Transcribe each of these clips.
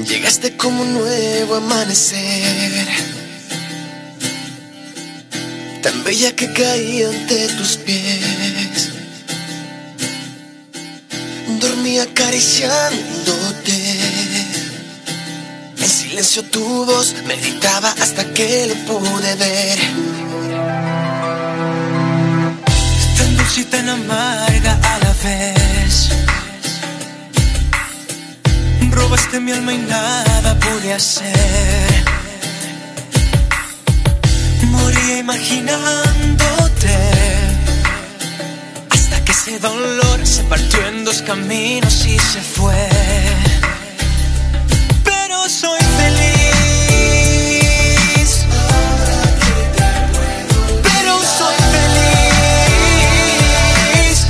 Llegaste como un nuevo amanecer, tan bella que caí ante tus pies. Dormí acariciándote, en silencio tu voz me gritaba hasta que lo pude ver. Tan dulce y tan amarga a la vez. Robaste mi alma y nada pude hacer. Moría imaginándote, hasta que ese dolor se partió en dos caminos y se fue. Pero soy feliz. Pero soy feliz.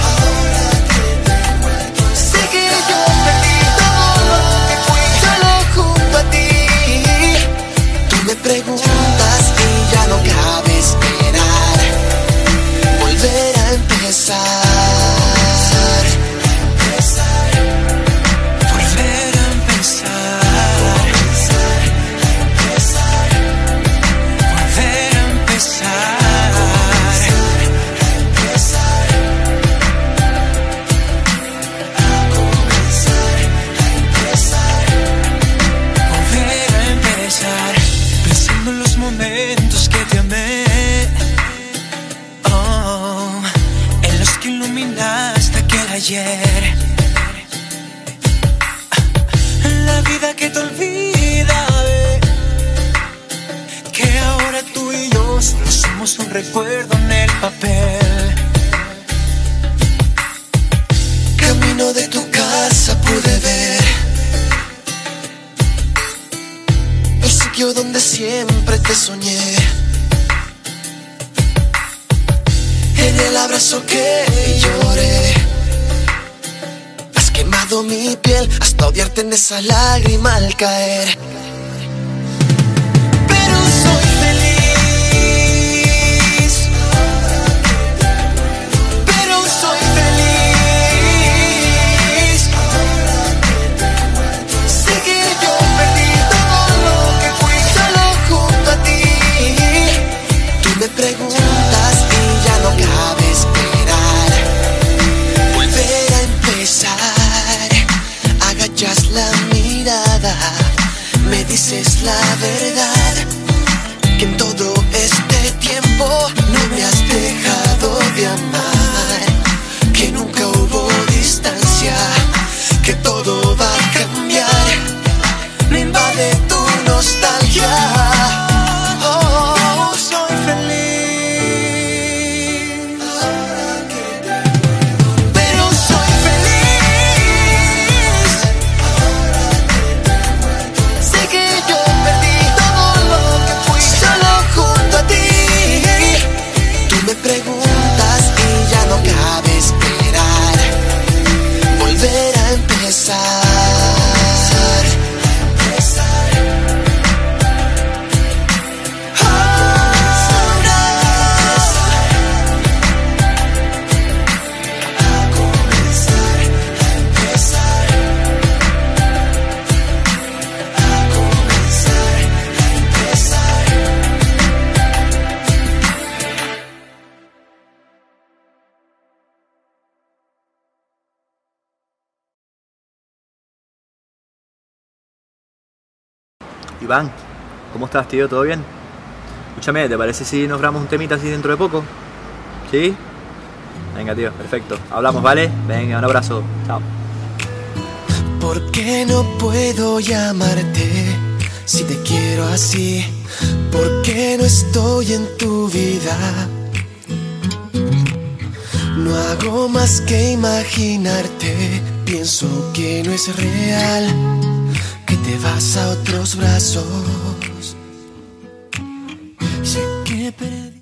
Sé que yo perdí todo lo que fui solo junto a ti. Tú me preguntas y ya no cabe esperar volver a empezar. Volver a empezar. Volver a empezar. Volver a empezar. Pensando en los momentos que te amé, oh, en los que iluminaste aquel ayer. La vida que te olvida, que ahora tú y yo solo somos un recuerdo en el papel. Camino de tu casa pude ver el sitio donde siempre te soñé. En el abrazo que lloré, has quemado mi piel hasta odiarte en esa lágrima al caer. Pero soy feliz. Pero soy feliz. Sé que yo perdí todo lo que fui solo junto a ti. Tú me preguntas y ya no cabe esperar volver a empezar. Agachas la mirada, me dices la verdad, que en todo este tiempo no me has dejado de amar, que nunca hubo distancia, que todo va a cambiar. Me invade tu nostalgia. Oh, Soy feliz. pero soy feliz. Sé que yo perdí todo lo que fui solo junto a ti. Tú me preguntas y ya no cabe esperar volver a empezar. Iván, ¿cómo estás, tío? ¿Todo bien? Escúchame, ¿te parece si nos grabamos un temita así dentro de poco? ¿Sí? Venga, tío, perfecto. Hablamos, ¿vale? Venga, un abrazo. Chao. ¿Por qué no puedo llamarte si te quiero así? ¿Por qué no estoy en tu vida? No hago más que imaginarte. Pienso que no es real, que te vas a otros brazos.